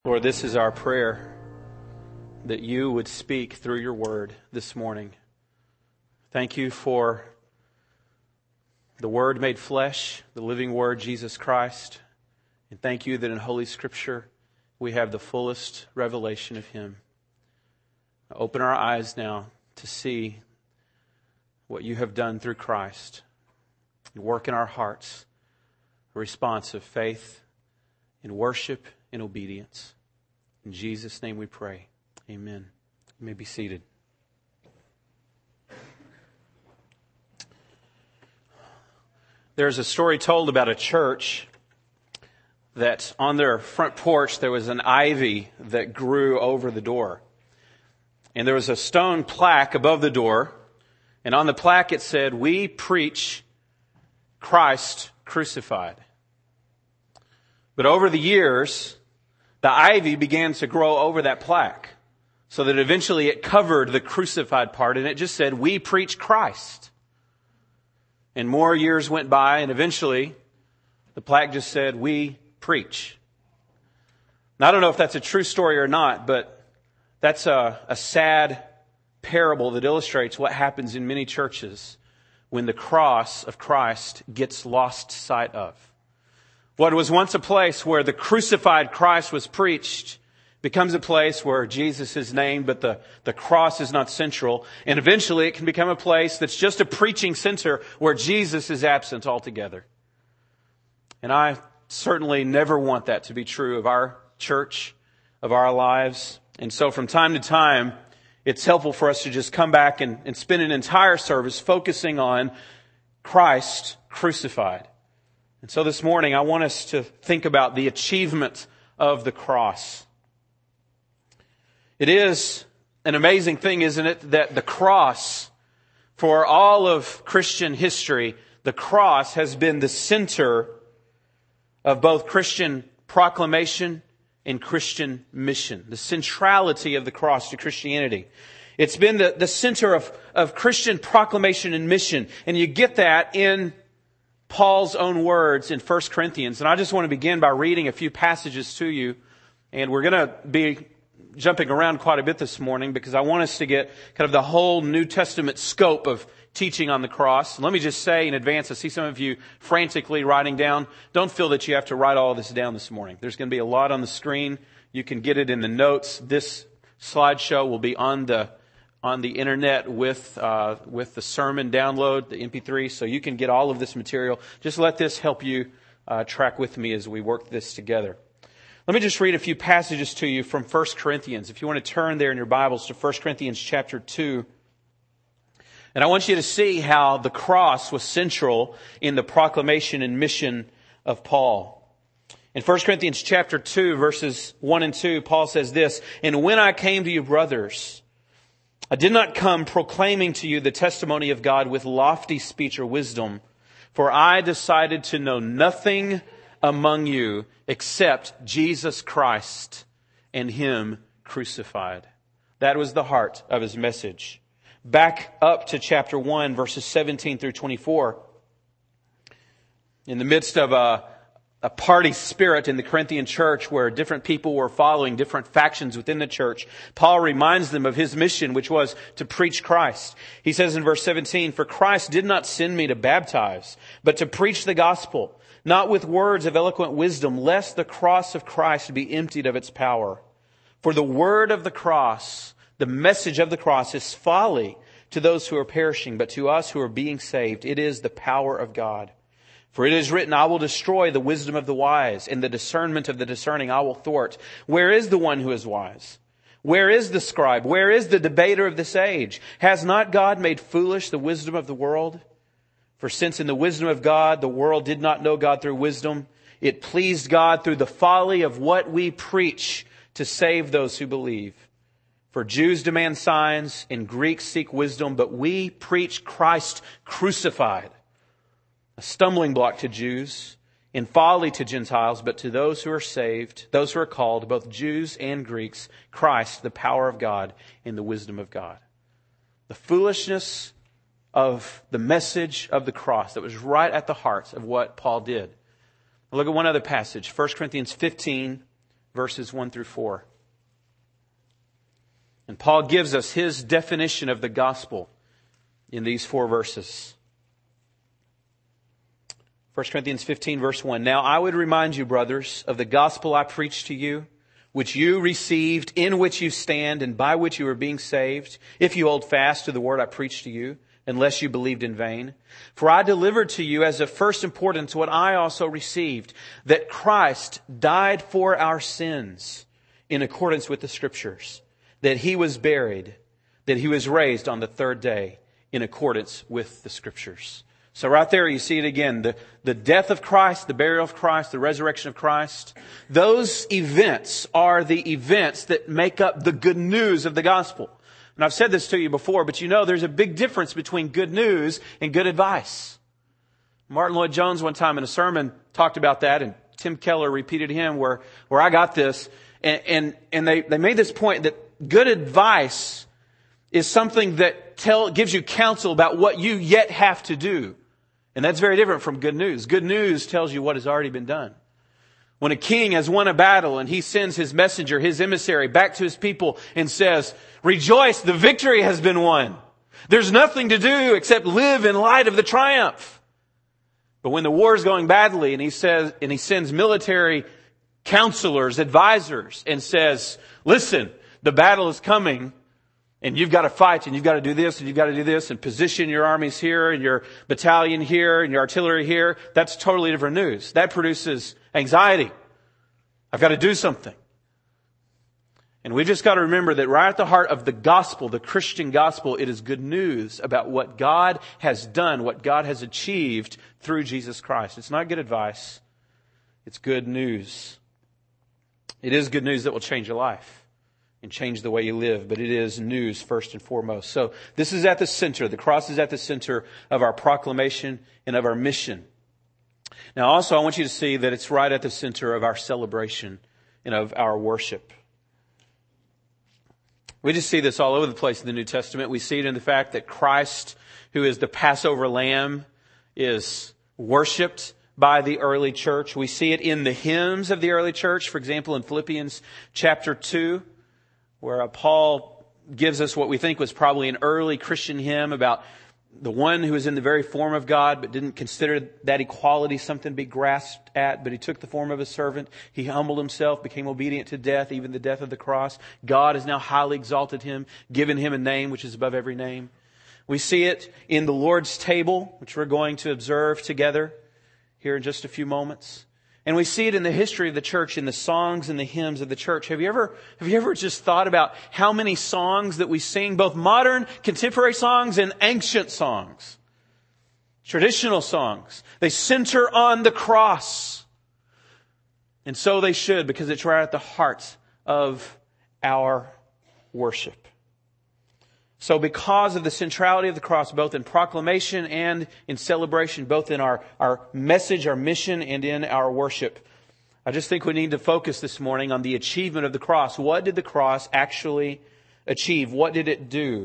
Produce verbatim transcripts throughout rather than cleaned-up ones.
Lord, this is our prayer, that you would speak through your word this morning. Thank you for the Word made flesh, the living Word, Jesus Christ. And thank you that in Holy Scripture we have the fullest revelation of Him. Open our eyes now to see what you have done through Christ. Work in our hearts a response of faith, in worship, in obedience. In Jesus' name we pray. Amen. You may be seated. There's a story told about a church that on their front porch there was an ivy that grew over the door. And there was a stone plaque above the door. And on the plaque it said, "We preach Christ crucified." But over the years, the ivy began to grow over that plaque so that eventually it covered the crucified part and it just said, "We preach Christ." And more years went by and eventually the plaque just said, "We preach." Now, I don't know if that's a true story or not, but that's a, a sad parable that illustrates what happens in many churches when the cross of Christ gets lost sight of. What was once a place where the crucified Christ was preached becomes a place where Jesus is named, but the, the cross is not central. And eventually it can become a place that's just a preaching center where Jesus is absent altogether. And I certainly never want that to be true of our church, of our lives. And so from time to time, it's helpful for us to just come back and, and spend an entire service focusing on Christ crucified. And so this morning, I want us to think about the achievement of the cross. It is an amazing thing, isn't it, that the cross, for all of Christian history, the cross has been the center of both Christian proclamation and Christian mission. The centrality of the cross to Christianity. It's been the, the center of, of Christian proclamation and mission. And you get that in Paul's own words in First Corinthians. And I just want to begin by reading a few passages to you. And we're going to be jumping around quite a bit this morning because I want us to get kind of the whole New Testament scope of teaching on the cross. And let me just say in advance, I see some of you frantically writing down. Don't feel that you have to write all this down this morning. There's going to be a lot on the screen. You can get it in the notes. This slideshow will be on the on the internet with uh, with the sermon download, the M P three, so you can get all of this material. Just let this help you uh, track with me as we work this together. Let me just read a few passages to you from First Corinthians. If you want to turn there in your Bibles to First Corinthians chapter two. And I want you to see how the cross was central in the proclamation and mission of Paul. In First Corinthians chapter two, verses one and two, Paul says this, "And when I came to you, brothers, I did not come proclaiming to you the testimony of God with lofty speech or wisdom, for I decided to know nothing among you except Jesus Christ and Him crucified." That was the heart of his message. Back up to chapter one, verses seventeen through twenty-four. In the midst of a, a party spirit in the Corinthian church where different people were following different factions within the church, Paul reminds them of his mission, which was to preach Christ. He says in verse seventeen, "For Christ did not send me to baptize, but to preach the gospel, not with words of eloquent wisdom, lest the cross of Christ be emptied of its power. For the word of the cross, the message of the cross, is folly to those who are perishing, but to us who are being saved, it is the power of God. For it is written, I will destroy the wisdom of the wise, and the discernment of the discerning I will thwart. Where is the one who is wise? Where is the scribe? Where is the debater of this age? Has not God made foolish the wisdom of the world? For since in the wisdom of God, the world did not know God through wisdom, it pleased God through the folly of what we preach to save those who believe. For Jews demand signs and Greeks seek wisdom, but we preach Christ crucified, a stumbling block to Jews and folly to Gentiles, but to those who are saved, those who are called, both Jews and Greeks, Christ, the power of God and the wisdom of God." The foolishness of the message of the cross that was right at the heart of what Paul did. Look at one other passage, First Corinthians fifteen, verses one through four. And Paul gives us his definition of the gospel in these four verses. First Corinthians fifteen, verse one. Now I would remind you, brothers, of the gospel I preached to you, which you received, in which you stand, and by which you are being saved, if you hold fast to the word I preached to you, unless you believed in vain. For I delivered to you as of first importance what I also received, that Christ died for our sins in accordance with the Scriptures, that He was buried, that He was raised on the third day in accordance with the Scriptures. So right there you see it again, the, the death of Christ, the burial of Christ, the resurrection of Christ. Those events are the events that make up the good news of the gospel. And I've said this to you before, but you know there's a big difference between good news and good advice. Martin Lloyd-Jones one time in a sermon talked about that, and Tim Keller repeated him where, where I got this. And, and, and they, they made this point that good advice is something that tell, gives you counsel about what you yet have to do. And that's very different from good news. Good news tells you what has already been done. When a king has won a battle and he sends his messenger, his emissary, back to his people and says, rejoice, the victory has been won. There's nothing to do except live in light of the triumph. But when the war is going badly and he says, and he sends military counselors, advisors, and says, listen, the battle is coming, and you've got to fight, and you've got to do this, and you've got to do this, and position your armies here, and your battalion here, and your artillery here. That's totally different news. That produces anxiety. I've got to do something. And we've just got to remember that right at the heart of the gospel, the Christian gospel, it is good news about what God has done, what God has achieved through Jesus Christ. It's not good advice. It's good news. It is good news that will change your life and change the way you live, but it is news first and foremost. So this is at the center. The cross is at the center of our proclamation and of our mission. Now also I want you to see that it's right at the center of our celebration and of our worship. We just see this all over the place in the New Testament. We see it in the fact that Christ, who is the Passover lamb, is worshiped by the early church. We see it in the hymns of the early church. For example, in Philippians chapter two, where Paul gives us what we think was probably an early Christian hymn about the one who was in the very form of God, but didn't consider that equality something to be grasped at, but he took the form of a servant. He humbled himself, became obedient to death, even the death of the cross. God has now highly exalted him, given him a name which is above every name. We see it in the Lord's table, which we're going to observe together here in just a few moments. And we see it in the history of the church, in the songs and the hymns of the church. Have you ever, have you ever just thought about how many songs that we sing, both modern, contemporary songs and ancient songs, traditional songs, they center on the cross. And so they should, because it's right at the heart of our worship. So because of the centrality of the cross, both in proclamation and in celebration, both in our, our message, our mission, and in our worship, I just think we need to focus this morning on the achievement of the cross. What did the cross actually achieve? What did it do?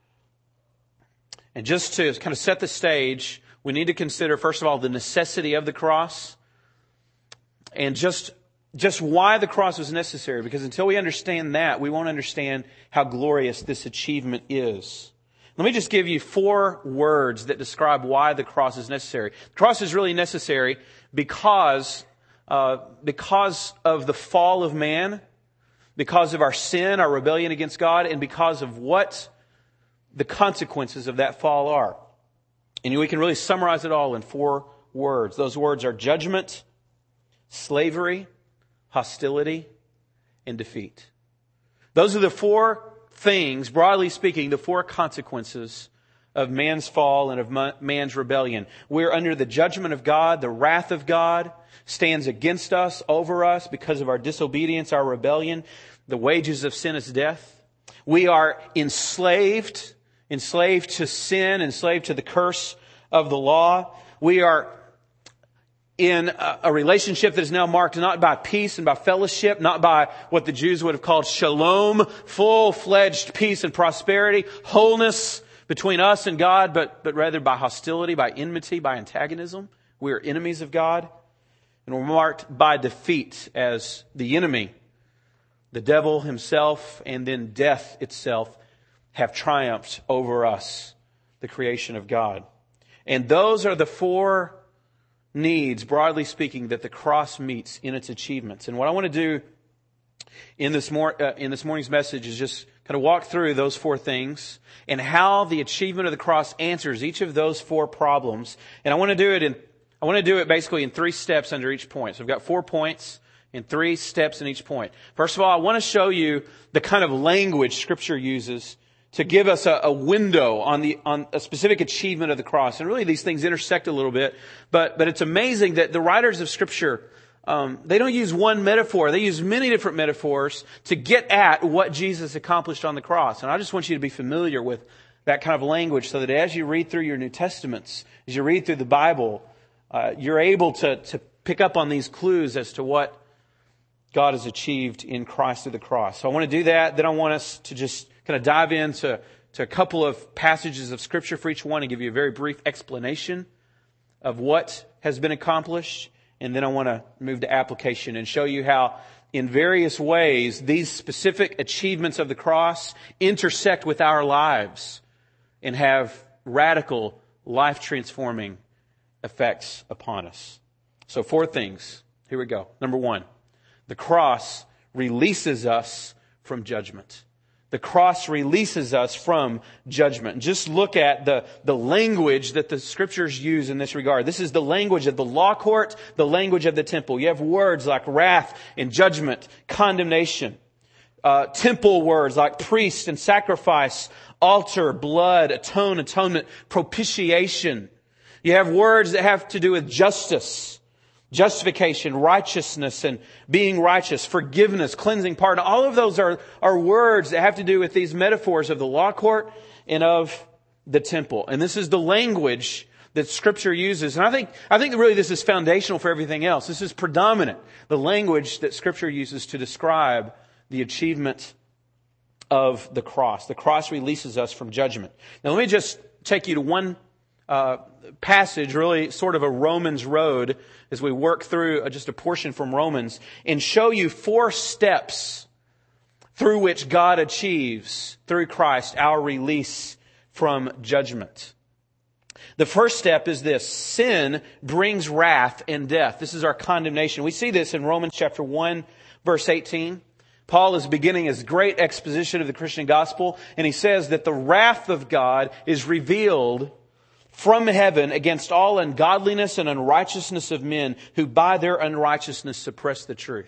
And just to kind of set the stage, we need to consider, first of all, the necessity of the cross and just Just why the cross was necessary, because until we understand that, we won't understand how glorious this achievement is. Let me just give you four words that describe why the cross is necessary. The cross is really necessary because, uh, because of the fall of man, because of our sin, our rebellion against God, and because of what the consequences of that fall are. And we can really summarize it all in four words. Those words are judgment, slavery, hostility, and defeat. Those are the four things, broadly speaking, the four consequences of man's fall and of man's rebellion. We're under the judgment of God. The wrath of God stands against us, over us, because of our disobedience, our rebellion. The wages of sin is death. We are enslaved, enslaved to sin, enslaved to the curse of the law. We are in a relationship that is now marked not by peace and by fellowship, not by what the Jews would have called shalom, full-fledged peace and prosperity, wholeness between us and God, but, but rather by hostility, by enmity, by antagonism. We are enemies of God, and we're marked by defeat as the enemy the devil himself, and then death itself have triumphed over us, the creation of God. And those are the four needs, broadly speaking, that the cross meets in its achievements. And what I want to do in this, mor- uh, in this morning's message is just kind of walk through those four things and how the achievement of the cross answers each of those four problems. And I want to do it in, I want to do it basically in three steps under each point. So I've got four points and three steps in each point. First of all, I want to show you the kind of language Scripture uses to give us a, a window on the on a specific achievement of the cross. And really these things intersect a little bit, but but it's amazing that the writers of Scripture, um, they don't use one metaphor. They use many different metaphors to get at what Jesus accomplished on the cross. And I just want you to be familiar with that kind of language so that as you read through your New Testaments, as you read through the Bible, uh, you're able to, to pick up on these clues as to what God has achieved in Christ through the cross. So I want to do that. Then I want us to just kind of dive into to a couple of passages of Scripture for each one and give you a very brief explanation of what has been accomplished. And then I want to move to application and show you how in various ways these specific achievements of the cross intersect with our lives and have radical, life-transforming effects upon us. So four things. Here we go. Number one, the cross releases us from judgment. The cross releases us from judgment. Just look at the, the language that the Scriptures use in this regard. This is the language of the law court, the language of the temple. You have words like wrath and judgment, condemnation. Uh, temple words like priest and sacrifice, altar, blood, atone, atonement, propitiation. You have words that have to do with justice, justification, righteousness, and being righteous, forgiveness, cleansing, pardon. All of those are, are words that have to do with these metaphors of the law court and of the temple. And this is the language that Scripture uses. And I think, I think that really this is foundational for everything else. This is predominant, the language that Scripture uses to describe the achievement of the cross. The cross releases us from judgment. Now let me just take you to one Uh, passage, really sort of a Romans road as we work through just a portion from Romans and show you four steps through which God achieves, through Christ, our release from judgment. The first step is this: sin brings wrath and death. This is our condemnation. We see this in Romans chapter one, verse eighteen. Paul is beginning his great exposition of the Christian gospel, and he says that the wrath of God is revealed from heaven against all ungodliness and unrighteousness of men who by their unrighteousness suppress the truth.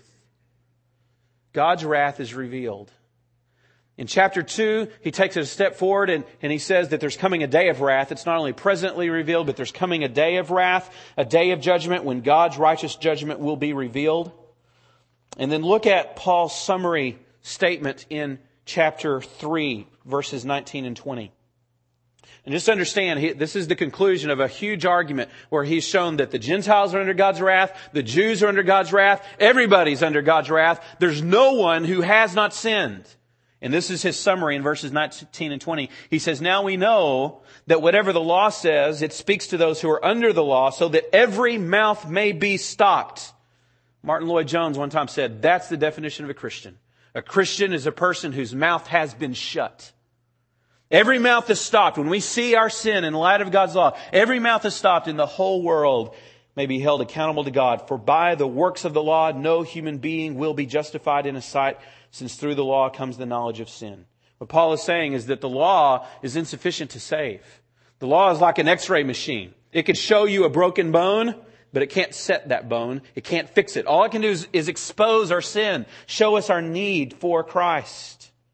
God's wrath is revealed. In chapter two, he takes it a step forward and, and he says that there's coming a day of wrath. It's not only presently revealed, but there's coming a day of wrath, a day of judgment when God's righteous judgment will be revealed. And then look at Paul's summary statement in chapter three, verses nineteen and twenty. And just understand, he, this is the conclusion of a huge argument where he's shown that the Gentiles are under God's wrath, the Jews are under God's wrath, everybody's under God's wrath. There's no one who has not sinned. And this is his summary in verses nineteen and twenty. He says, now we know that whatever the law says, it speaks to those who are under the law so that every mouth may be stopped. Martin Lloyd-Jones one time said, that's the definition of a Christian. A Christian is a person whose mouth has been shut. Every mouth is stopped. When we see our sin in light of God's law, every mouth is stopped and the whole world may be held accountable to God. For by the works of the law, no human being will be justified in His sight, since through the law comes the knowledge of sin. What Paul is saying is that the law is insufficient to save. The law is like an x-ray machine. It can show you a broken bone, but it can't set that bone. It can't fix it. All it can do is, is expose our sin, show us our need for Christ.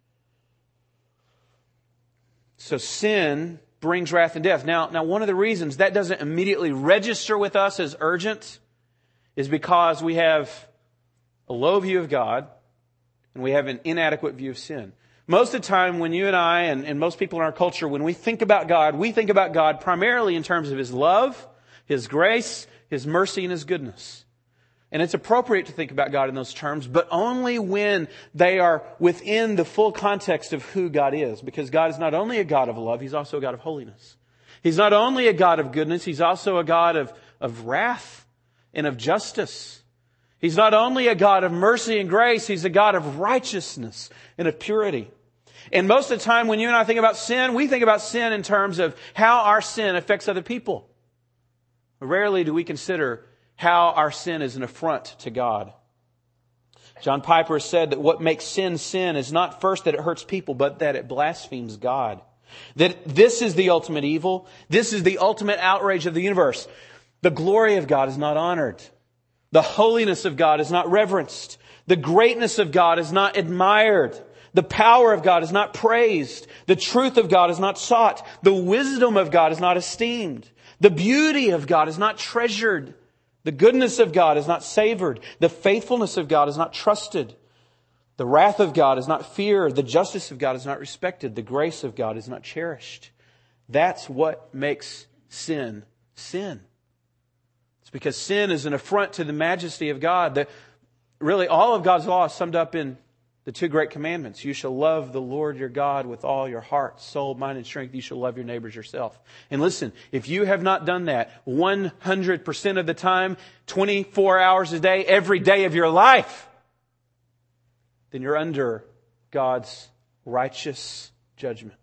So sin brings wrath and death. Now, now, one of the reasons that doesn't immediately register with us as urgent is because we have a low view of God and we have an inadequate view of sin. Most of the time when you and I and, and most people in our culture, when we think about God, we think about God primarily in terms of His love, His grace, His mercy, and His goodness. And it's appropriate to think about God in those terms, but only when they are within the full context of who God is. Because God is not only a God of love, He's also a God of holiness. He's not only a God of goodness, He's also a God of, of wrath and of justice. He's not only a God of mercy and grace, He's a God of righteousness and of purity. And most of the time when you and I think about sin, we think about sin in terms of how our sin affects other people. Rarely do we consider how our sin is an affront to God. John Piper said that what makes sin sin is not first that it hurts people, but that it blasphemes God. That this is the ultimate evil. This is the ultimate outrage of the universe. The glory of God is not honored. The holiness of God is not reverenced. The greatness of God is not admired. The power of God is not praised. The truth of God is not sought. The wisdom of God is not esteemed. The beauty of God is not treasured. The goodness of God is not savored. The faithfulness of God is not trusted. The wrath of God is not feared. The justice of God is not respected. The grace of God is not cherished. That's what makes sin sin. It's because sin is an affront to the majesty of God. The, really, all of God's law is summed up in the two great commandments. You shall love the Lord your God with all your heart, soul, mind, and strength. You shall love your neighbors yourself. And listen, if you have not done that one hundred percent of the time, twenty-four hours a day, every day of your life, then you're under God's righteous judgment.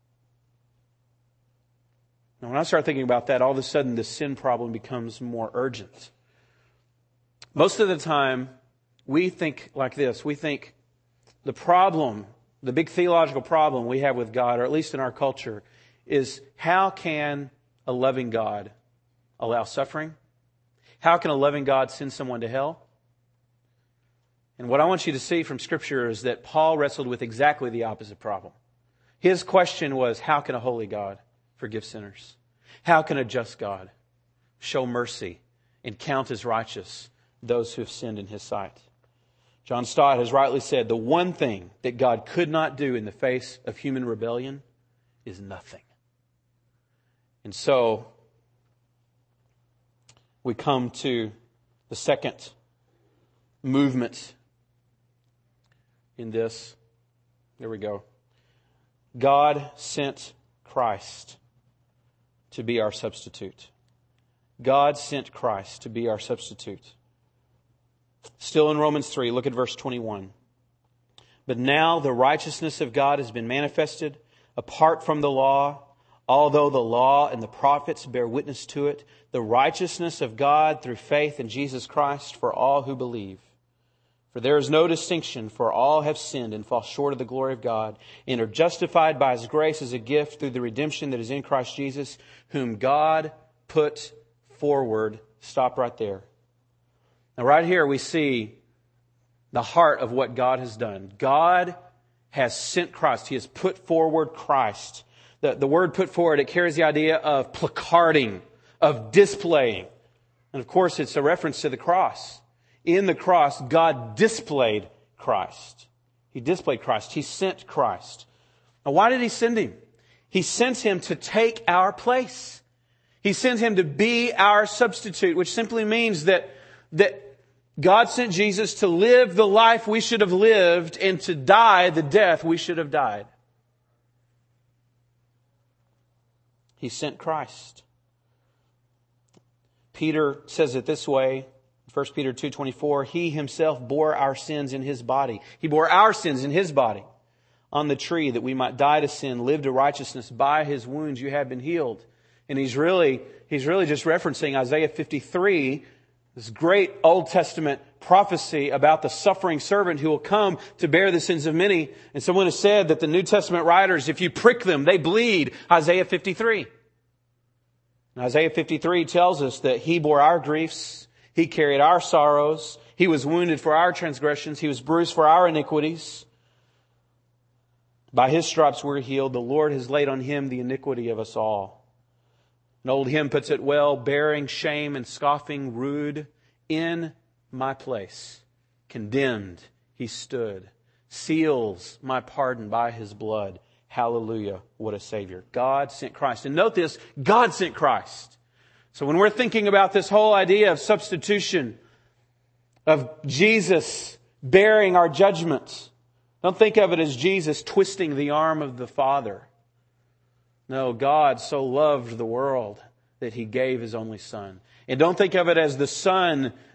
Now, when I start thinking about that, all of a sudden the sin problem becomes more urgent. Most of the time, we think like this. We think, the problem, the big theological problem we have with God, or at least in our culture, is how can a loving God allow suffering? How can a loving God send someone to hell? And what I want you to see from Scripture is that Paul wrestled with exactly the opposite problem. His question was, how can a holy God forgive sinners? How can a just God show mercy and count as righteous those who have sinned in His sight? John Stott has rightly said, the one thing that God could not do in the face of human rebellion is nothing. And so, we come to the second movement in this. There we go. God sent Christ to be our substitute. God sent Christ to be our substitute. Still in Romans three, look at verse twenty-one. But now the righteousness of God has been manifested apart from the law, although the law and the prophets bear witness to it, the righteousness of God through faith in Jesus Christ for all who believe. For there is no distinction, for all have sinned and fall short of the glory of God, and are justified by His grace as a gift through the redemption that is in Christ Jesus, whom God put forward. Stop right there. Now, right here we see the heart of what God has done. God has sent Christ. He has put forward Christ. The, the word put forward, it carries the idea of placarding, of displaying. And of course, it's a reference to the cross. In the cross, God displayed Christ. He displayed Christ. He sent Christ. Now, why did He send Him? He sent Him to take our place. He sent Him to be our substitute, which simply means that, that God sent Jesus to live the life we should have lived and to die the death we should have died. He sent Christ. Peter says it this way, First Peter two twenty-four, He Himself bore our sins in His body. He bore our sins in His body on the tree that we might die to sin, live to righteousness. By His wounds you have been healed. And he's really, he's really just referencing Isaiah fifty-three, this great Old Testament prophecy about the suffering servant who will come to bear the sins of many. And someone has said that the New Testament writers, if you prick them, they bleed. Isaiah fifty-three. And Isaiah fifty-three tells us that He bore our griefs. He carried our sorrows. He was wounded for our transgressions. He was bruised for our iniquities. By His stripes we're healed. The Lord has laid on Him the iniquity of us all. An old hymn puts it well, bearing shame and scoffing rude, in my place, condemned He stood, seals my pardon by His blood. Hallelujah, what a Savior. God sent Christ. And note this, God sent Christ. So when we're thinking about this whole idea of substitution, of Jesus bearing our judgments, don't think of it as Jesus twisting the arm of the Father. No, God so loved the world that He gave His only Son. And don't think of it as the Son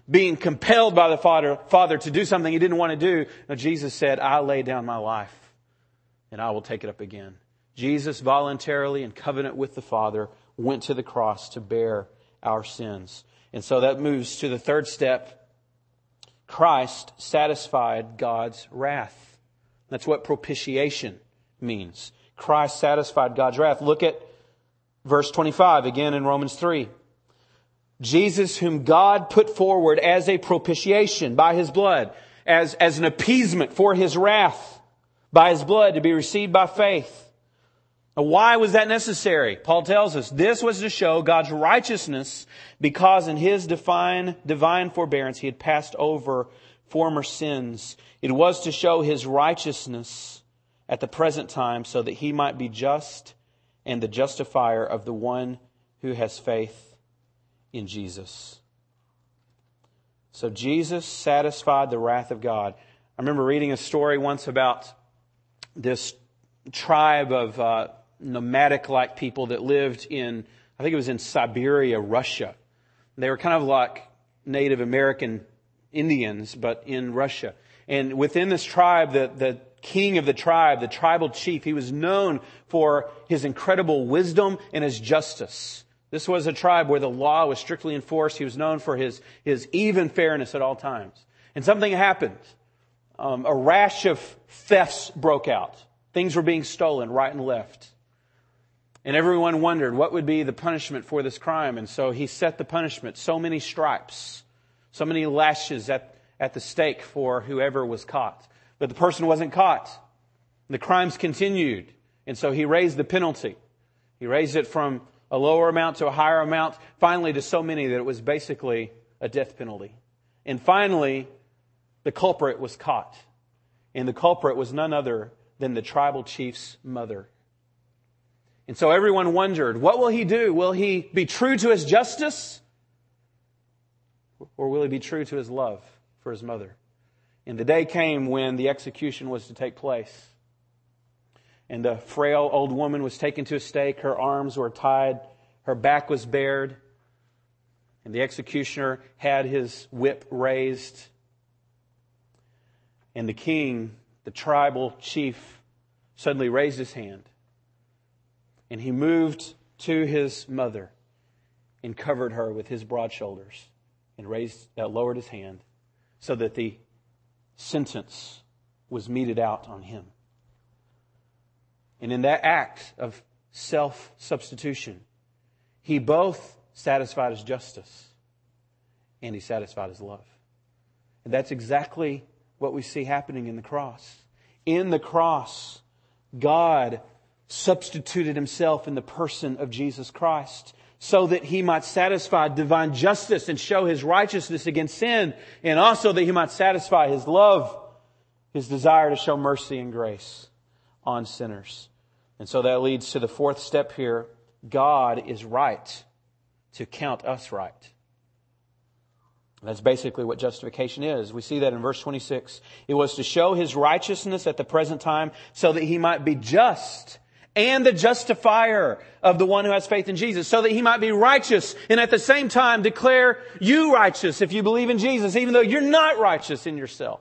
being compelled by the Father, Father to do something he didn't want to do. No, Jesus said, I lay down my life and I will take it up again. Jesus voluntarily in covenant with the Father went to the cross to bear our sins. And so that moves to the third step. Christ satisfied God's wrath. That's what propitiation means. Christ satisfied God's wrath. Look at verse twenty-five again in Romans three. Jesus, whom God put forward as a propitiation by His blood, as, as an appeasement for His wrath by His blood to be received by faith. Now, why was that necessary? Paul tells us this was to show God's righteousness because in His divine, divine forbearance He had passed over former sins. It was to show His righteousness at the present time so that He might be just and the justifier of the one who has faith in Jesus. So Jesus satisfied the wrath of God. I remember reading a story once about this tribe of uh, nomadic-like people that lived in, I think it was in Siberia, Russia. They were kind of like Native American Indians, but in Russia. And within this tribe, the, the king of the tribe, the tribal chief, he was known for his incredible wisdom and his justice. This was a tribe where the law was strictly enforced. He was known for his, his even fairness at all times. And something happened. Um, a rash of thefts broke out. Things were being stolen right and left. And everyone wondered what would be the punishment for this crime. And so he set the punishment, so many stripes, so many lashes at, at the stake for whoever was caught. But the person wasn't caught. The crimes continued. And so he raised the penalty. He raised it from a lower amount to a higher amount, finally to so many that it was basically a death penalty. And finally, the culprit was caught. And the culprit was none other than the tribal chief's mother. And so everyone wondered, what will he do? Will he be true to his justice? Or will he be true to his love for his mother? And the day came when the execution was to take place. And the frail old woman was taken to a stake. Her arms were tied. Her back was bared. And the executioner had his whip raised. And the king, the tribal chief, suddenly raised his hand. And he moved to his mother and covered her with his broad shoulders and raised, uh, lowered his hand so that the sentence was meted out on him. And in that act of self-substitution, he both satisfied his justice and he satisfied his love. And that's exactly what we see happening in the cross. In the cross, God substituted Himself in the person of Jesus Christ so that He might satisfy divine justice and show His righteousness against sin, and also that He might satisfy His love, His desire to show mercy and grace on sinners. And so that leads to the fourth step here. God is right to count us right. That's basically what justification is. We see that in verse twenty-six. It was to show His righteousness at the present time so that He might be just and the justifier of the one who has faith in Jesus, so that He might be righteous and at the same time declare you righteous if you believe in Jesus, even though you're not righteous in yourself.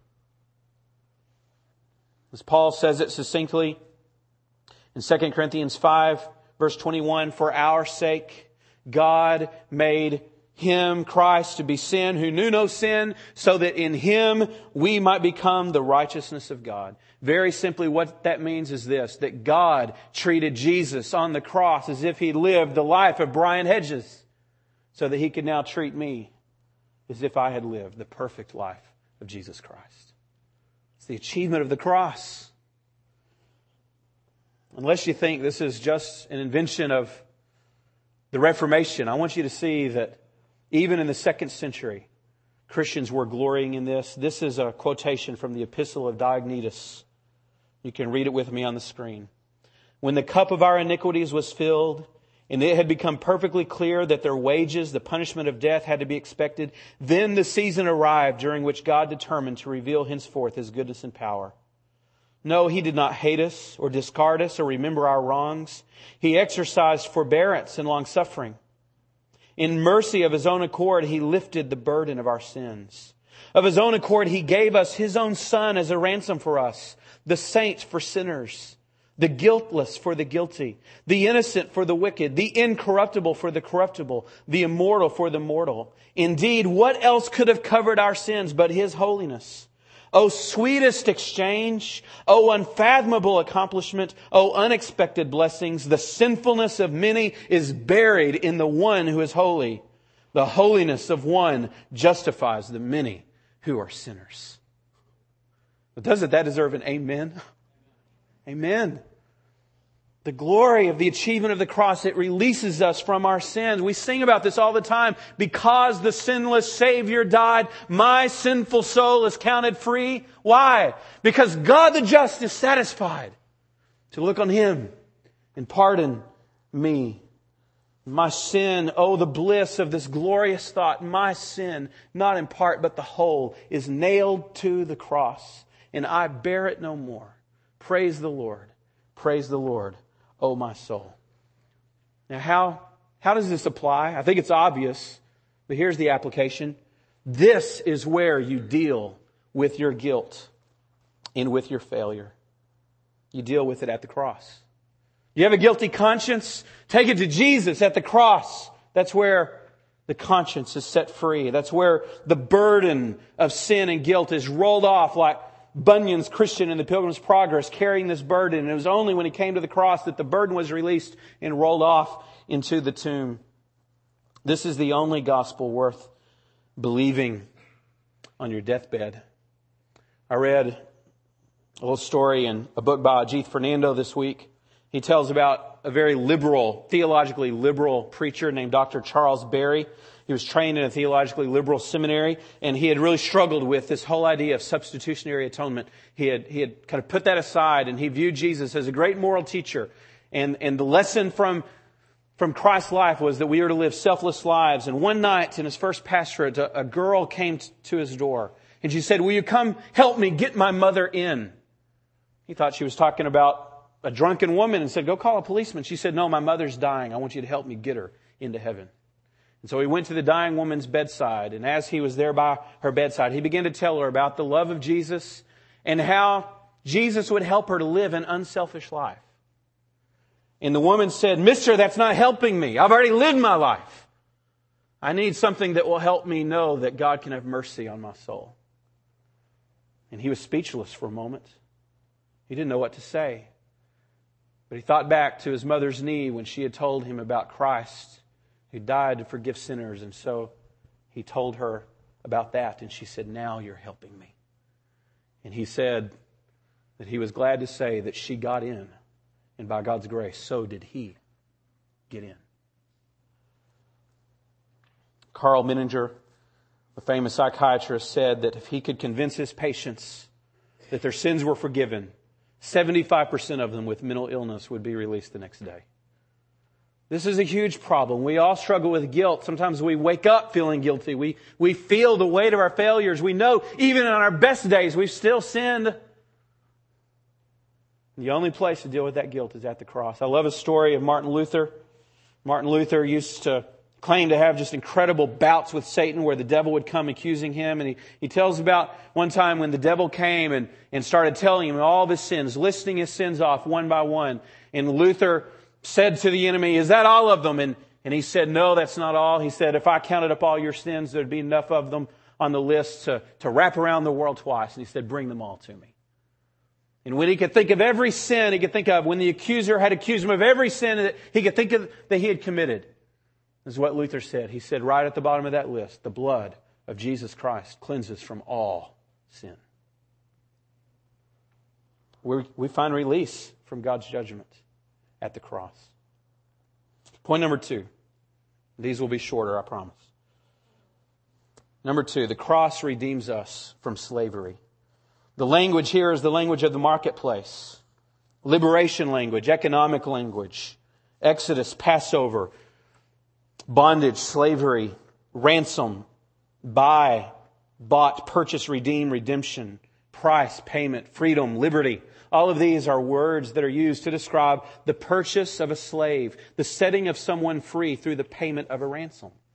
As Paul says it succinctly in Second Corinthians five, verse twenty-one, for our sake God made Him, Christ, to be sin who knew no sin, so that in Him we might become the righteousness of God. Very simply, what that means is this, that God treated Jesus on the cross as if He lived the life of Brian Hedges, so that He could now treat me as if I had lived the perfect life of Jesus Christ. It's the achievement of the cross. Unless you think this is just an invention of the Reformation, I want you to see that even in the second century, Christians were glorying in this. This is a quotation from the Epistle of Diognetus. You can read it with me on the screen. When the cup of our iniquities was filled, and it had become perfectly clear that their wages, the punishment of death, had to be expected, then the season arrived during which God determined to reveal henceforth His goodness and power. No, He did not hate us or discard us or remember our wrongs. He exercised forbearance and long-suffering. In mercy of His own accord, He lifted the burden of our sins. Of His own accord, He gave us His own Son as a ransom for us, the saints for sinners, the guiltless for the guilty, the innocent for the wicked, the incorruptible for the corruptible, the immortal for the mortal. Indeed, what else could have covered our sins but His holiness? O sweetest exchange, O unfathomable accomplishment, O unexpected blessings, the sinfulness of many is buried in the one who is holy. The holiness of one justifies the many who are sinners. But doesn't that deserve an amen? Amen. The glory of the achievement of the cross, it releases us from our sins. We sing about this all the time. Because the sinless Savior died, my sinful soul is counted free. Why? Because God the just is satisfied to look on Him and pardon me. My sin, oh, the bliss of this glorious thought. My sin, not in part but the whole, is nailed to the cross, and I bear it no more. Praise the Lord. Praise the Lord, oh my soul. Now how, how does this apply? I think it's obvious, but here's the application. This is where you deal with your guilt and with your failure. You deal with it at the cross. You have a guilty conscience? Take it to Jesus at the cross. That's where the conscience is set free. That's where the burden of sin and guilt is rolled off like Bunyan's Christian in the Pilgrim's Progress, carrying this burden. And it was only when He came to the cross that the burden was released and rolled off into the tomb. This is the only gospel worth believing on your deathbed. I read a little story in a book by Ajith Fernando this week. He tells about a very liberal, theologically liberal preacher named Doctor Charles Berry. He was trained in a theologically liberal seminary, and he had really struggled with this whole idea of substitutionary atonement. He had, he had kind of put that aside, and he viewed Jesus as a great moral teacher. And, and the lesson from, from Christ's life was that we are to live selfless lives. And one night in his first pastorate, a, a girl came t- to his door, and she said, "Will you come help me get my mother in?" He thought she was talking about a drunken woman and said, "Go call a policeman." She said, "No, my mother's dying. I want you to help me get her into heaven." And so he went to the dying woman's bedside, and as he was there by her bedside, he began to tell her about the love of Jesus and how Jesus would help her to live an unselfish life. And the woman said, "Mister, that's not helping me. I've already lived my life. I need something that will help me know that God can have mercy on my soul." And he was speechless for a moment. He didn't know what to say. But he thought back to his mother's knee when she had told him about Christ who died to forgive sinners. And so he told her about that. And she said, "Now you're helping me." And he said that he was glad to say that she got in. And by God's grace, so did he get in. Carl Menninger, a famous psychiatrist, said that if he could convince his patients that their sins were forgiven, seventy-five percent of them with mental illness would be released the next day. This is a huge problem. We all struggle with guilt. Sometimes we wake up feeling guilty. We, we feel the weight of our failures. We know even on our best days we've still sinned. The only place to deal with that guilt is at the cross. I love a story of Martin Luther. Martin Luther used to claim to have just incredible bouts with Satan where the devil would come accusing him. And he, he tells about one time when the devil came and, and started telling him all of his sins, listing his sins off one by one. And Luther said to the enemy, "Is that all of them?" And, and he said, "No, that's not all." He said, "If I counted up all your sins, there'd be enough of them on the list to, to wrap around the world twice." And he said, "Bring them all to me." And when he could think of every sin he could think of, when the accuser had accused him of every sin that he could think of that he had committed, this is what Luther said. He said, right at the bottom of that list, the blood of Jesus Christ cleanses from all sin. We're, we find release from God's judgment at the cross. Point number two. These will be shorter, I promise. Number two, the cross redeems us from slavery. The language here is the language of the marketplace. Liberation language, economic language, Exodus, Passover, bondage, slavery, ransom, buy, bought, purchase, redeem, redemption, price, payment, freedom, liberty. All of these are words that are used to describe the purchase of a slave, the setting of someone free through the payment of a ransom.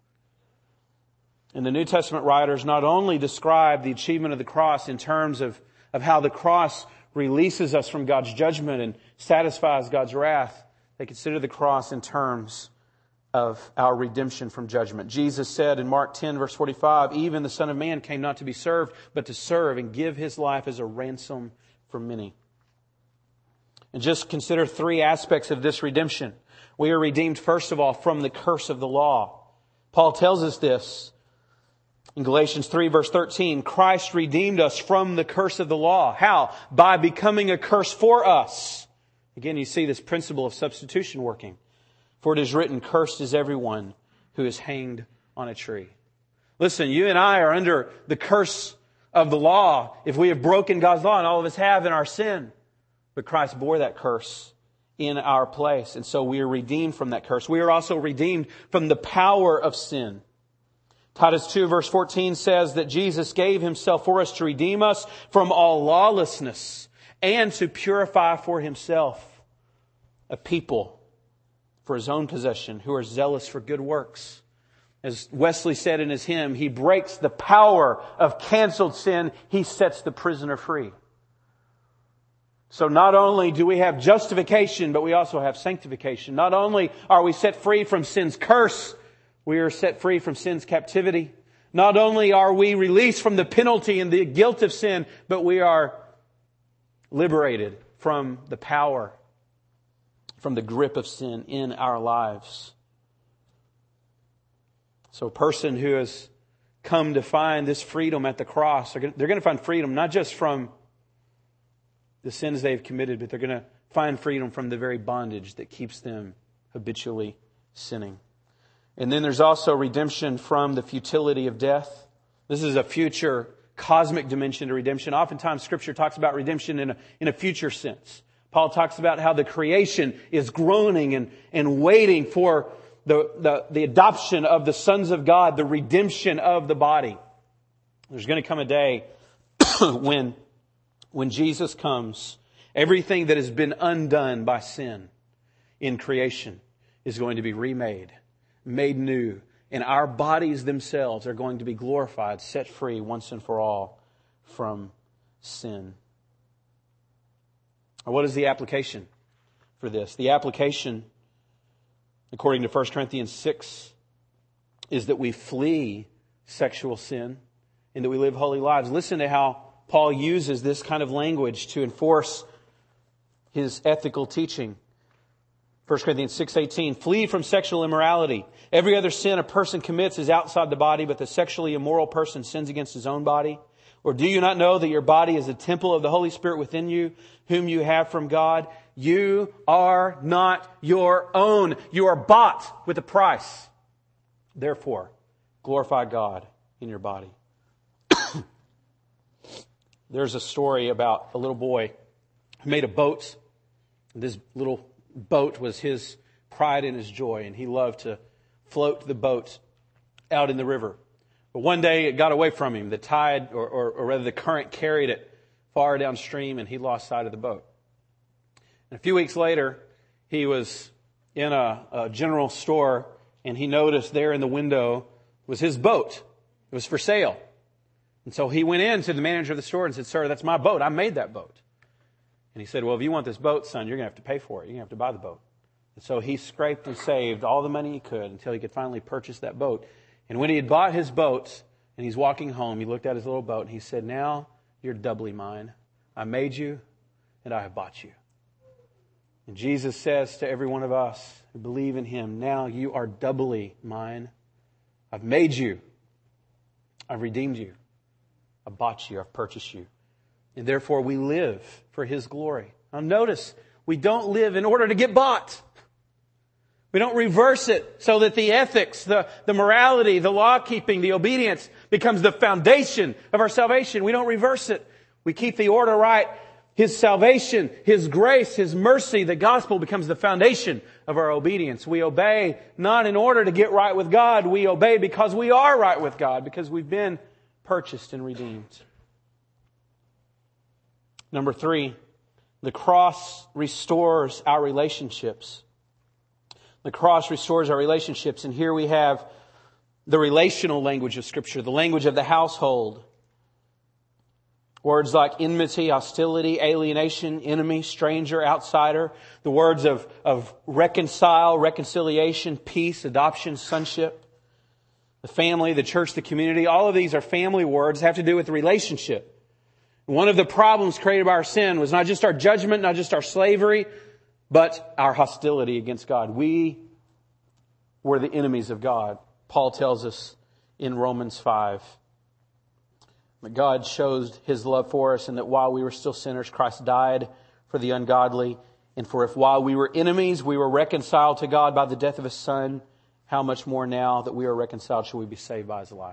And the New Testament writers not only describe the achievement of the cross in terms of, of how the cross releases us from God's judgment and satisfies God's wrath, they consider the cross in terms of our redemption from judgment. Jesus said in Mark ten, verse forty-five, even the Son of Man came not to be served, but to serve and give His life as a ransom for many. And just consider three aspects of this redemption. We are redeemed, first of all, from the curse of the law. Paul tells us this in Galatians three, verse thirteen. Christ redeemed us from the curse of the law. How? By becoming a curse for us. Again, you see this principle of substitution working. For it is written, cursed is everyone who is hanged on a tree. Listen, you and I are under the curse of the law if we have broken God's law, and all of us have in our sin. But Christ bore that curse in our place, and so we are redeemed from that curse. We are also redeemed from the power of sin. Titus two, verse fourteen says that Jesus gave Himself for us to redeem us from all lawlessness and to purify for Himself a people for His own possession, who are zealous for good works. As Wesley said in his hymn, He breaks the power of canceled sin. He sets the prisoner free. So not only do we have justification, but we also have sanctification. Not only are we set free from sin's curse, we are set free from sin's captivity. Not only are we released from the penalty and the guilt of sin, but we are liberated from the power, from the grip of sin in our lives. So a person who has come to find this freedom at the cross, they're going to find freedom not just from the sins they've committed, but they're going to find freedom from the very bondage that keeps them habitually sinning. And then there's also redemption from the futility of death. This is a future cosmic dimension to redemption. Oftentimes Scripture talks about redemption in a, in a future sense. Paul talks about how the creation is groaning and, and waiting for the, the, the adoption of the sons of God, the redemption of the body. There's going to come a day when, when Jesus comes, everything that has been undone by sin in creation is going to be remade, made new, and our bodies themselves are going to be glorified, set free once and for all from sin. What is the application for this? The application, according to First Corinthians six, is that we flee sexual sin and that we live holy lives. Listen to how Paul uses this kind of language to enforce his ethical teaching. First Corinthians six eighteen, flee from sexual immorality. Every other sin a person commits is outside the body, but the sexually immoral person sins against his own body. Or do you not know that your body is a temple of the Holy Spirit within you, whom you have from God? You are not your own. You are bought with a price. Therefore, glorify God in your body. There's a story about a little boy who made a boat. This little boat was his pride and his joy, and he loved to float the boat out in the river. But one day it got away from him. The tide, or, or, or rather the current, carried it far downstream, and he lost sight of the boat. And a few weeks later, he was in a, a general store, and he noticed there in the window was his boat. It was for sale. And so he went in to the manager of the store and said, "Sir, that's my boat. I made that boat." And he said, "Well, if you want this boat, son, you're going to have to pay for it. You're going to have to buy the boat." And so he scraped and saved all the money he could until he could finally purchase that boat. And when he had bought his boat and he's walking home, he looked at his little boat and he said, "Now you're doubly mine. I made you and I have bought you." And Jesus says to every one of us who believe in Him, now you are doubly mine. I've made you. I've redeemed you. I've bought you. I've purchased you. And therefore we live for His glory. Now notice, we don't live in order to get bought. We don't reverse it so that the ethics, the, the morality, the law-keeping, the obedience becomes the foundation of our salvation. We don't reverse it. We keep the order right. His salvation, His grace, His mercy, the gospel becomes the foundation of our obedience. We obey not in order to get right with God. We obey because we are right with God, because we've been purchased and redeemed. Number three, the cross restores our relationships. The cross restores our relationships. And here we have the relational language of Scripture, the language of the household. Words like enmity, hostility, alienation, enemy, stranger, outsider. The words of, of reconcile, reconciliation, peace, adoption, sonship. The family, the church, the community. All of these are family words that have to do with relationship. One of the problems created by our sin was not just our judgment, not just our slavery, but our hostility against God. We were the enemies of God. Paul tells us in Romans five. But God shows His love for us, and that while we were still sinners, Christ died for the ungodly. And for if while we were enemies, we were reconciled to God by the death of His Son, how much more now that we are reconciled shall we be saved by His life?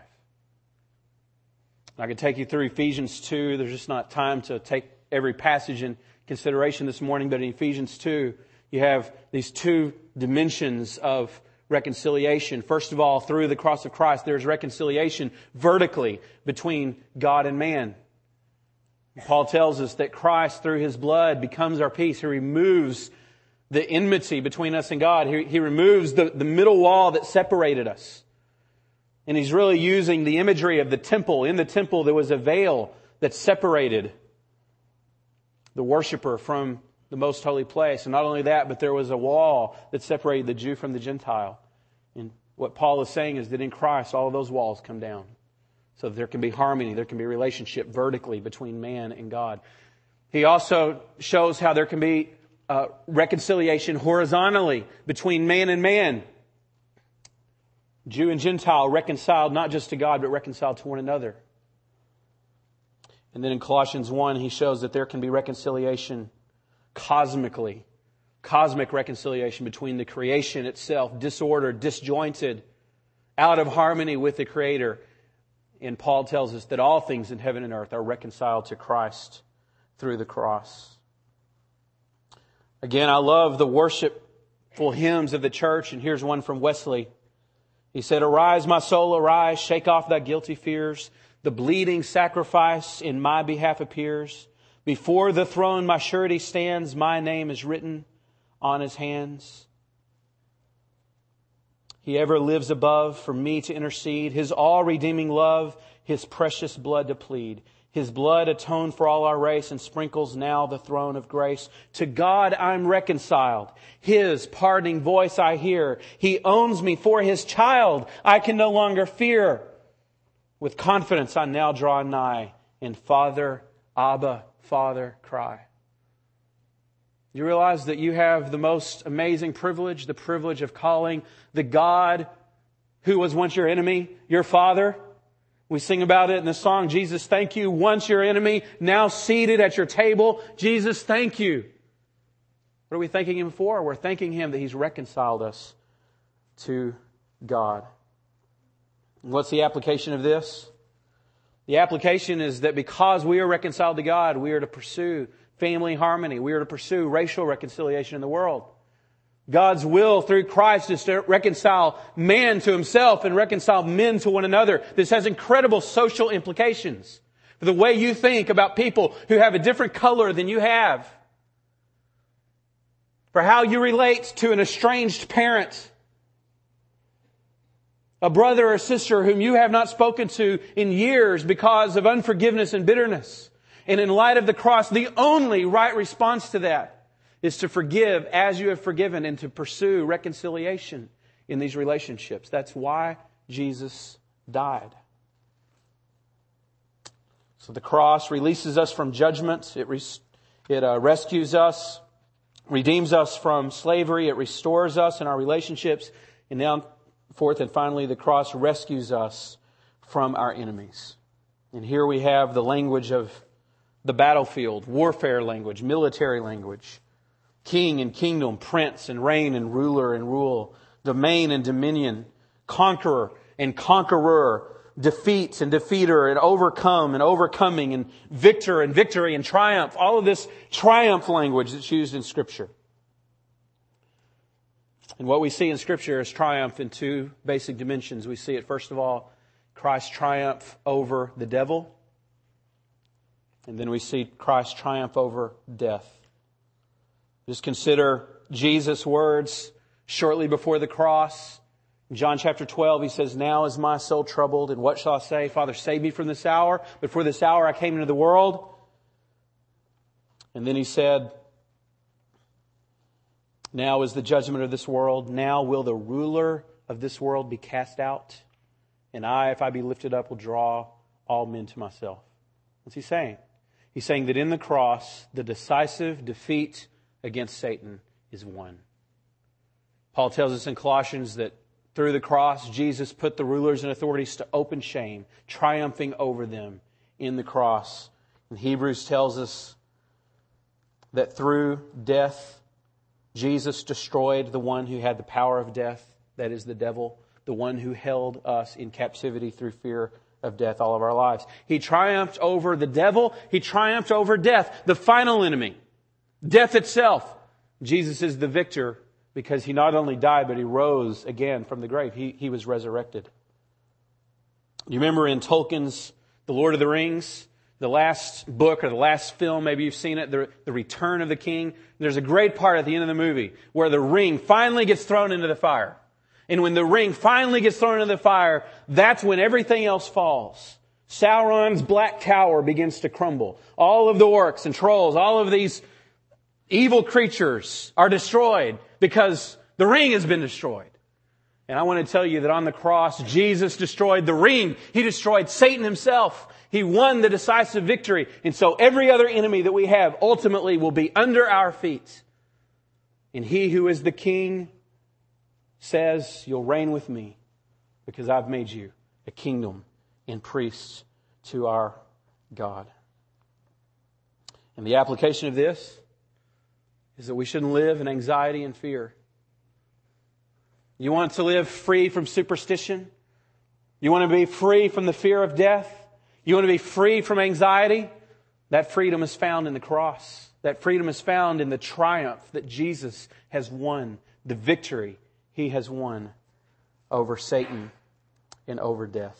I could take you through Ephesians two. There's just not time to take every passage in consideration this morning. But in Ephesians two, you have these two dimensions of reconciliation. First of all, through the cross of Christ, there's reconciliation vertically between God and man. Paul tells us that Christ, through His blood, becomes our peace. He removes the enmity between us and God. He, he removes the, the middle wall that separated us. And he's really using the imagery of the temple. In the temple, there was a veil that separated the worshiper from the most holy place. And not only that, but there was a wall that separated the Jew from the Gentile. And what Paul is saying is that in Christ, all of those walls come down. So that there can be harmony, there can be relationship vertically between man and God. He also shows how there can be uh, reconciliation horizontally between man and man. Jew and Gentile reconciled not just to God, but reconciled to one another. And then in Colossians one, he shows that there can be reconciliation cosmically. Cosmic reconciliation between the creation itself, disordered, disjointed, out of harmony with the Creator. And Paul tells us that all things in heaven and earth are reconciled to Christ through the cross. Again, I love the worshipful hymns of the church, and here's one from Wesley. He said, "Arise, my soul, arise, shake off thy guilty fears. The bleeding sacrifice in my behalf appears. Before the throne my surety stands, my name is written on His hands. He ever lives above for me to intercede, His all-redeeming love, His precious blood to plead. His blood atoned for all our race and sprinkles now the throne of grace. To God I'm reconciled. His pardoning voice I hear. He owns me for His child. I can no longer fear. With confidence I now draw nigh, and Father, Abba, Father, cry." You realize that you have the most amazing privilege, the privilege of calling the God who was once your enemy, your Father. We sing about it in the song, "Jesus, thank you. Once your enemy, now seated at your table. Jesus, thank you." What are we thanking Him for? We're thanking Him that He's reconciled us to God. And what's the application of this? The application is that because we are reconciled to God, we are to pursue family harmony. We are to pursue racial reconciliation in the world. God's will through Christ is to reconcile man to himself and reconcile men to one another. This has incredible social implications for the way you think about people who have a different color than you have. For how you relate to an estranged parent, a brother or sister whom you have not spoken to in years because of unforgiveness and bitterness. And in light of the cross, the only right response to that is to forgive as you have forgiven and to pursue reconciliation in these relationships. That's why Jesus died. So the cross releases us from judgment. It, res- it uh, rescues us, redeems us from slavery. It restores us in our relationships. And now, fourth and finally, the cross rescues us from our enemies. And here we have the language of the battlefield, warfare language, military language. King and kingdom, prince and reign and ruler and rule, domain and dominion, conqueror and conqueror, defeat and defeater and overcome and overcoming and victor and victory and triumph. All of this triumph language that's used in Scripture. And what we see in Scripture is triumph in two basic dimensions. We see it, first of all, Christ's triumph over the devil. And then we see Christ's triumph over death. Just consider Jesus' words shortly before the cross. In John chapter twelve, he says, now is my soul troubled, and what shall I say? Father, save me from this hour. But for this hour I came into the world. And then he said, now is the judgment of this world. Now will the ruler of this world be cast out. And I, if I be lifted up, will draw all men to myself. What's he saying? He's saying that in the cross, the decisive defeat against Satan is won. Paul tells us in Colossians that through the cross, Jesus put the rulers and authorities to open shame, triumphing over them in the cross. And Hebrews tells us that through death, Jesus destroyed the one who had the power of death, that is the devil, the one who held us in captivity through fear of death all of our lives. He triumphed over the devil. He triumphed over death, the final enemy, death itself. Jesus is the victor because he not only died, but he rose again from the grave. He, he was resurrected. You remember in Tolkien's The Lord of the Rings, the last book or the last film, maybe you've seen it, the, the Return of the King. There's a great part at the end of the movie where the ring finally gets thrown into the fire. And when the ring finally gets thrown into the fire, that's when everything else falls. Sauron's black tower begins to crumble. All of the orcs and trolls, all of these evil creatures are destroyed because the ring has been destroyed. And I want to tell you that on the cross, Jesus destroyed the ring. He destroyed Satan himself. He won the decisive victory. And so every other enemy that we have ultimately will be under our feet. And he who is the king says, you'll reign with me because I've made you a kingdom and priests to our God. And the application of this is that we shouldn't live in anxiety and fear. You want to live free from superstition? You want to be free from the fear of death? You want to be free from anxiety? That freedom is found in the cross. That freedom is found in the triumph that Jesus has won, the victory He has won over Satan and over death.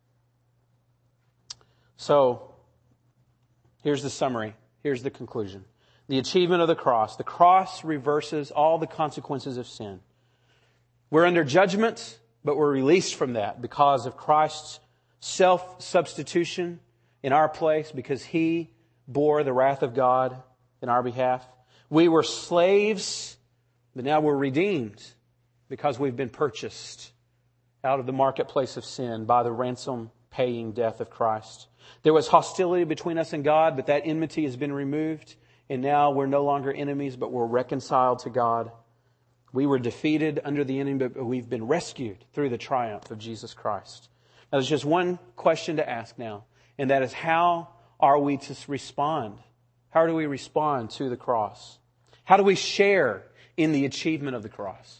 So, here's the summary. Here's the conclusion. The achievement of the cross. The cross reverses all the consequences of sin. We're under judgment, but we're released from that because of Christ's self-substitution in our place, because He bore the wrath of God in our behalf. We were slaves, but now we're redeemed because we've been purchased out of the marketplace of sin by the ransom-paying death of Christ. There was hostility between us and God, but that enmity has been removed, and now we're no longer enemies, but we're reconciled to God. We were defeated under the enemy, but we've been rescued through the triumph of Jesus Christ. Now, there's just one question to ask now, and that is, how are we to respond? How do we respond to the cross? How do we share in the achievement of the cross?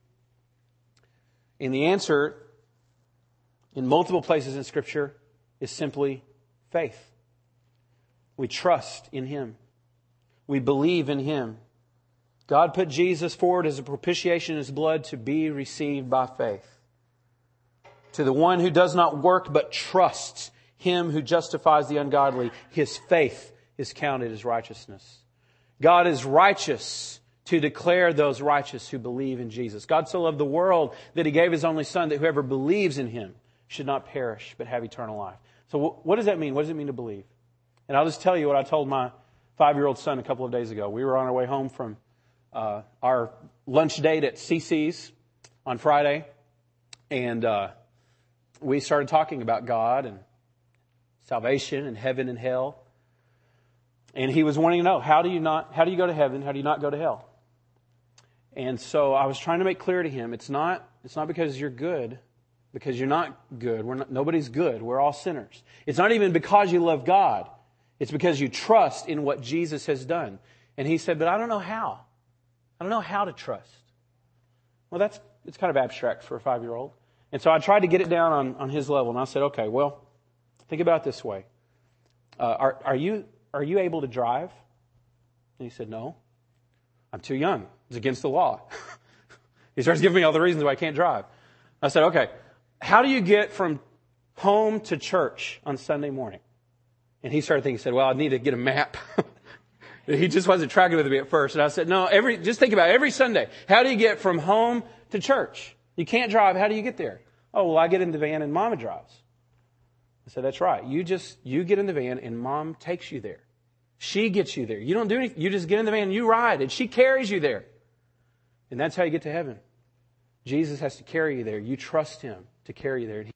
And the answer, in multiple places in Scripture, is simply faith. We trust in Him. We believe in Him. God put Jesus forward as a propitiation in His blood to be received by faith. To the one who does not work but trusts Him who justifies the ungodly, his faith is counted as righteousness. God is righteous to declare those righteous who believe in Jesus. God so loved the world that He gave His only Son, that whoever believes in Him should not perish but have eternal life. So what does that mean? What does it mean to believe? And I'll just tell you what I told my five-year-old son a couple of days ago. We were on our way home from uh, our lunch date at C C's on Friday, and uh, we started talking about God and salvation and heaven and hell. And he was wanting to know, how do you not, how do you go to heaven? How do you not go to hell? And so I was trying to make clear to him, it's not, it's not because you're good, because you're not good. We're not, nobody's good. We're all sinners. It's not even because you love God. It's because you trust in what Jesus has done. And he said, but I don't know how. I don't know how to trust. Well, that's, it's kind of abstract for a five-year-old. And so I tried to get it down on, on his level. And I said, okay, well, think about it this way. Uh, are, are you, are you able to drive? And he said, no, I'm too young. It's against the law. He starts giving me all the reasons why I can't drive. I said, okay, how do you get from home to church on Sunday morning? And he started thinking, he said, well, I need to get a map. He just wasn't tracking with me at first. And I said, no, every, just think about it. Every Sunday, how do you get from home to church? You can't drive. How do you get there? Oh, well, I get in the van and Mama drives. I said, that's right. You just, you get in the van and Mom takes you there. She gets you there. You don't do anything. You just get in the van and you ride and she carries you there. And that's how you get to heaven. Jesus has to carry you there. You trust Him to carry you there.